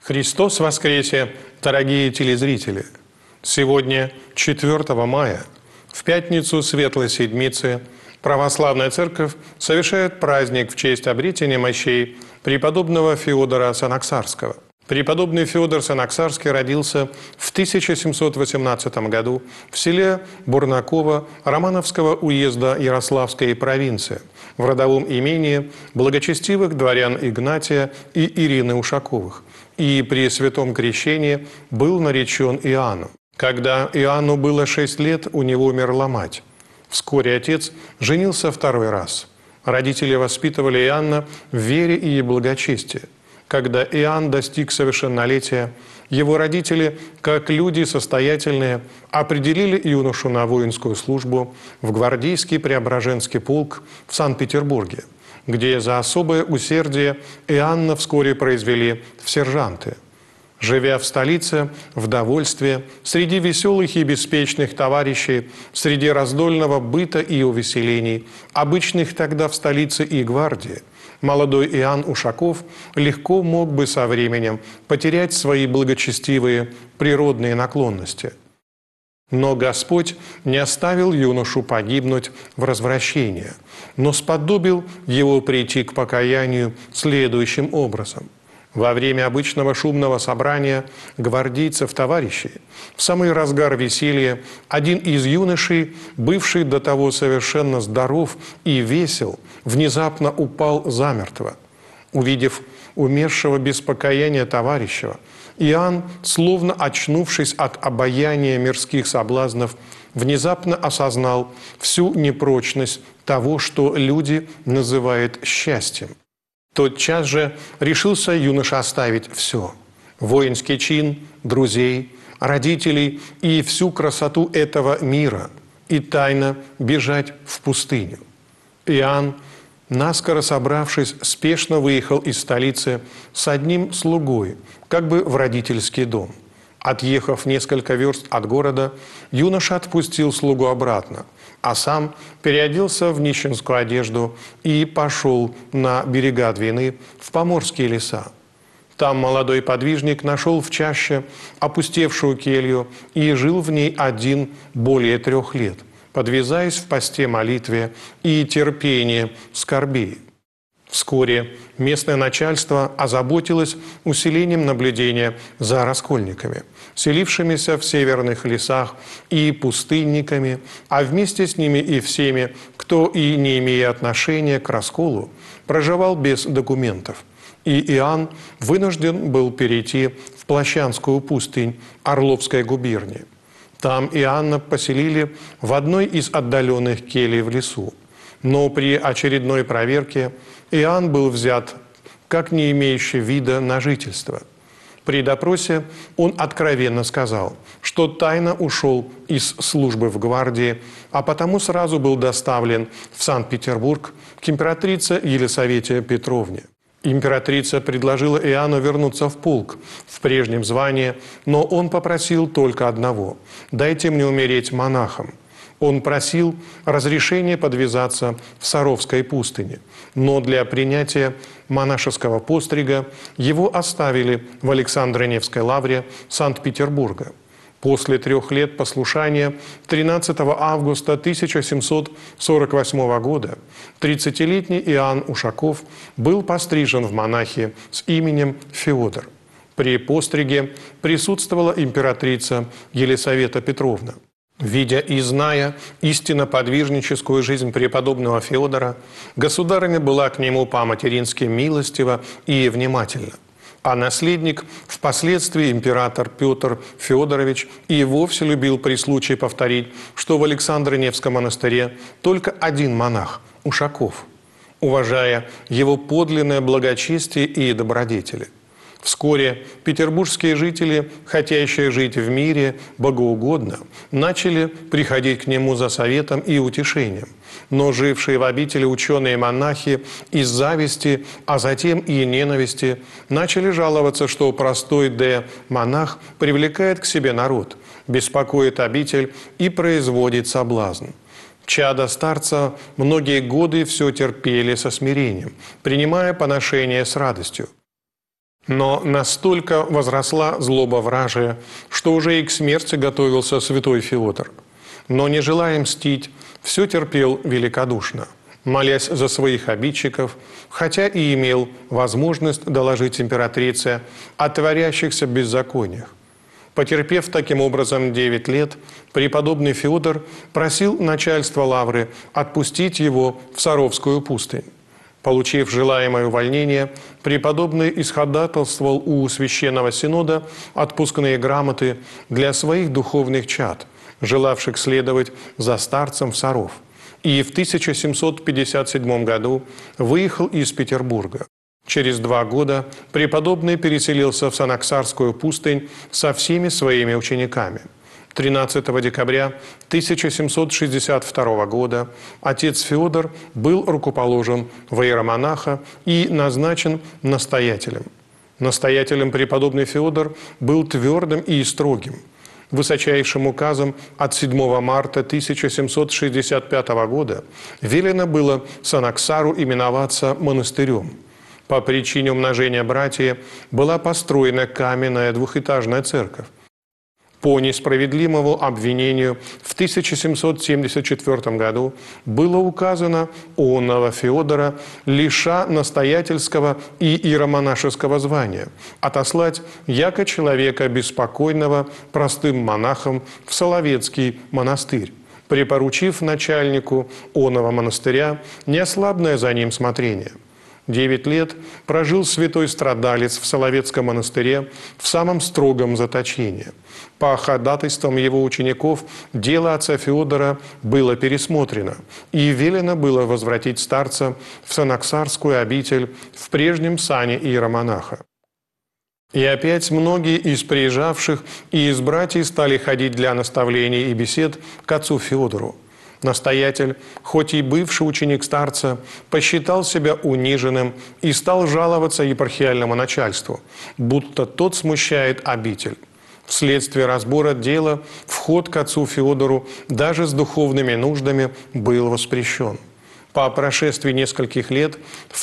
Христос воскресе, дорогие телезрители! Сегодня, 4 мая, в пятницу Светлой Седмицы, Православная Церковь совершает праздник в честь обретения мощей преподобного Феодора Санаксарского. Преподобный Феодор Санаксарский родился в 1718 году в селе Бурнаково Романовского уезда Ярославской провинции в родовом имении благочестивых дворян Игнатия и Ирины Ушаковых, и при святом крещении был наречен Иоанном. Когда Иоанну было 6 лет, у него умерла мать. Вскоре отец женился второй раз. Родители воспитывали Иоанна в вере и благочестии. Когда Иоанн достиг совершеннолетия, его родители, как люди состоятельные, определили юношу на воинскую службу в гвардейский Преображенский полк в Санкт-Петербурге, где за особое усердие Иоанна вскоре произвели в сержанты. Живя в столице, в довольстве, среди веселых и беспечных товарищей, среди раздольного быта и увеселений, обычных тогда в столице и гвардии, молодой Иоанн Ушаков легко мог бы со временем потерять свои благочестивые природные наклонности. Но Господь не оставил юношу погибнуть в развращении, но сподобил его прийти к покаянию следующим образом. Во время обычного шумного собрания гвардейцев-товарищей, в самый разгар веселья, один из юношей, бывший до того совершенно здоров и весел, внезапно упал замертво. Увидев умершего без покаяния товарища, Иоанн, словно очнувшись от обаяния мирских соблазнов, внезапно осознал всю непрочность того, что люди называют счастьем. Тотчас же решился юноша оставить все – воинский чин, друзей, родителей и всю красоту этого мира и тайно бежать в пустыню. Иоанн, наскоро собравшись, спешно выехал из столицы с одним слугой, как бы в родительский дом. Отъехав несколько верст от города, юноша отпустил слугу обратно, а сам переоделся в нищенскую одежду и пошел на берега Двины в поморские леса. Там молодой подвижник нашел в чаще опустевшую келью и жил в ней один более 3 лет, подвязаясь в посте, молитве и терпении скорбей. Вскоре местное начальство озаботилось усилением наблюдения за раскольниками, селившимися в северных лесах, и пустынниками, а вместе с ними и всеми, кто, и не имея отношения к расколу, проживал без документов. И Иоанн вынужден был перейти в Плащанскую пустынь Орловской губернии. Там Иоанна поселили в одной из отдаленных келий в лесу. Но при очередной проверке Иоанн был взят как не имеющий вида на жительство. При допросе он откровенно сказал, что тайно ушел из службы в гвардии, а потому сразу был доставлен в Санкт-Петербург к императрице Елисавете Петровне. Императрица предложила Иоанну вернуться в полк в прежнем звании, но он попросил только одного – «Дайте мне умереть монахом». Он просил разрешения подвязаться в Саровской пустыне, но для принятия монашеского пострига его оставили в Александро-Невской лавре Санкт-Петербурга. После 3 лет послушания 13 августа 1748 года 30-летний Иоанн Ушаков был пострижен в монахи с именем Феодор. При постриге присутствовала императрица Елисавета Петровна. Видя и зная истинно подвижническую жизнь преподобного Феодора, государыня была к нему по-матерински милостива и внимательна. А наследник, впоследствии император Петр Федорович, и вовсе любил при случае повторить, что в Александро-Невском монастыре только один монах – Ушаков, уважая его подлинное благочестие и добродетели. Вскоре петербургские жители, хотящие жить в мире богоугодно, начали приходить к нему за советом и утешением. Но жившие в обители ученые-монахи из зависти, а затем и ненависти, начали жаловаться, что простой монах привлекает к себе народ, беспокоит обитель и производит соблазн. Чада старца многие годы все терпели со смирением, принимая поношение с радостью. Но настолько возросла злоба вражия, что уже и к смерти готовился святой Феодор. Но, не желая мстить, все терпел великодушно, молясь за своих обидчиков, хотя и имел возможность доложить императрице о творящихся беззакониях. Потерпев таким образом 9 лет, преподобный Феодор просил начальство Лавры отпустить его в Саровскую пустынь. Получив желаемое увольнение, преподобный исходатайствовал у Священного Синода отпускные грамоты для своих духовных чад, желавших следовать за старцем в Саров, и в 1757 году выехал из Петербурга. Через 2 года преподобный переселился в Санаксарскую пустынь со всеми своими учениками. 13 декабря 1762 года отец Феодор был рукоположен в иеромонаха и назначен настоятелем. Настоятелем преподобный Феодор был твердым и строгим. Высочайшим указом от 7 марта 1765 года велено было Санаксару именоваться монастырем. По причине умножения братьев была построена каменная двухэтажная церковь. По несправедливому обвинению в 1774 году было указано онного Феодора, лиша настоятельского и иеромонашеского звания, отослать яко человека беспокойного простым монахом в Соловецкий монастырь, припоручив начальнику онного монастыря неослабное за ним смотрение. 9 лет прожил святой страдалец в Соловецком монастыре в самом строгом заточении. По ходатайствам его учеников дело отца Феодора было пересмотрено, и велено было возвратить старца в Санаксарскую обитель в прежнем сане иеромонаха. И опять многие из приезжавших и из братьев стали ходить для наставлений и бесед к отцу Феодору. Настоятель, хоть и бывший ученик старца, посчитал себя униженным и стал жаловаться епархиальному начальству, будто тот смущает обитель. Вследствие разбора дела вход к отцу Феодору даже с духовными нуждами был воспрещен. По прошествии нескольких лет, в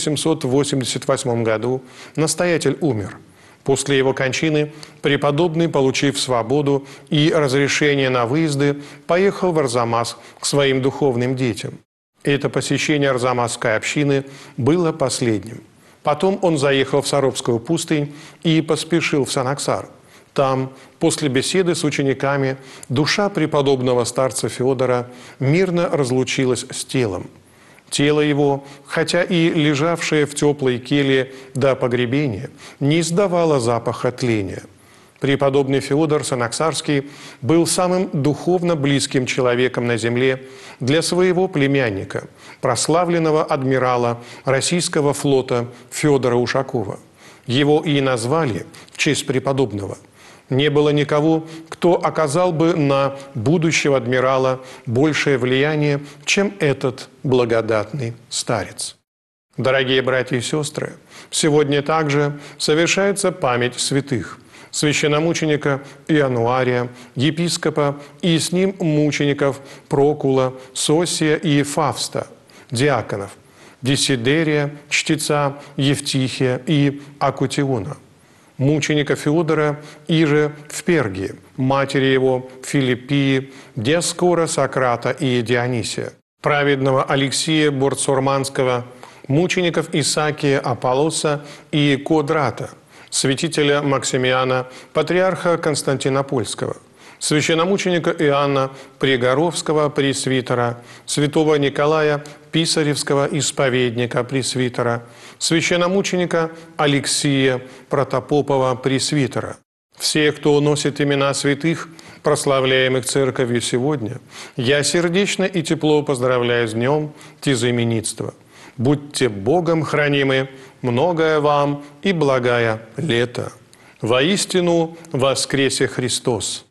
1788 году, настоятель умер. После его кончины преподобный, получив свободу и разрешение на выезды, поехал в Арзамас к своим духовным детям. Это посещение Арзамасской общины было последним. Потом он заехал в Саровскую пустынь и поспешил в Санаксар. Там, после беседы с учениками, душа преподобного старца Феодора мирно разлучилась с телом. Тело его, хотя и лежавшее в теплой келье до погребения, не издавало запаха тления. Преподобный Феодор Санаксарский был самым духовно близким человеком на земле для своего племянника, прославленного адмирала российского флота Федора Ушакова. Его и назвали в честь преподобного. Не было никого, кто оказал бы на будущего адмирала большее влияние, чем этот благодатный старец. Дорогие братья и сестры, сегодня также совершается память святых: священномученика Иануария, епископа и с ним мучеников Прокула, Сосия и Фавста, диаконов, Десидерия, чтеца Евтихия и Акутиона, мученика Феодора иже в Пергии, матери его Филиппии, Диаскора Сократа и Дионисия, праведного Алексия Борцурманского, мучеников Исаакия Аполлоса и Кодрата, святителя Максимиана, патриарха Константинопольского, священномученика Иоанна Пригоровского пресвитера, святого Николая Писаревского исповедника пресвитера, священномученика Алексия Протопопова пресвитера. Все, кто носит имена святых, прославляемых Церковью сегодня, я сердечно и тепло поздравляю с днем тезаименитства. Будьте Богом хранимы, многое вам и благая лето. Воистину воскресе Христос!